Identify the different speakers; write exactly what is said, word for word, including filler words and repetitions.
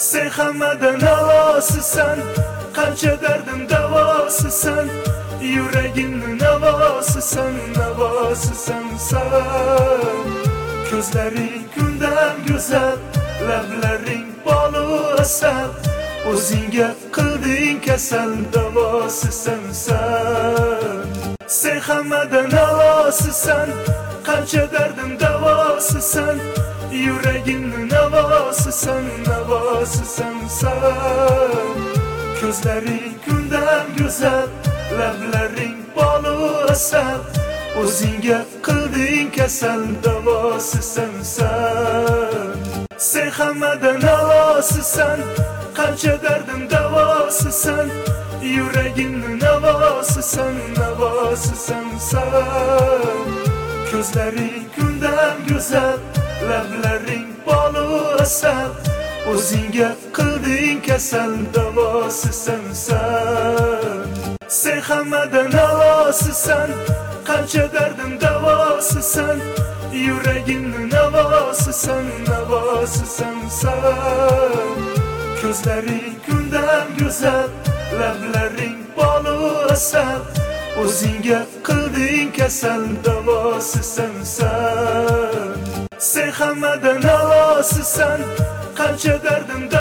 Speaker 1: Sen hammadan avosisan, qancha dardim davosisan, yuragimni navosisan, navosisan sen. Ko'zlaring kundan go'zal, lablaring bolu asal, o'zingga qilding kasal, davosisan sen. Sen hammadan avosisan, qancha dardim davosisan, yuragimni navosisan, navosisan sen. Ko'zlaring kundan go'zal, lablaring bolu asal, o'zingga qilding kasal, davosisan sen. Sen hammadan avosisan, qancha dardim davosisan, yuragimni navosisan, navosisan sen. Ko'zlaring kundan go'zal, lablaring bolu asal, o'zingga qilding kasal, davosisan sen. Sen hammadan avosisan, qancha dardim davosisan, yuragimni navosisan, navosisan sen. Ko'zlaring kundan go'zal, lablaring bolu asal, o'zingga qilding kasal, davosisan sen. Sen hammadan avosisan, qancha dardim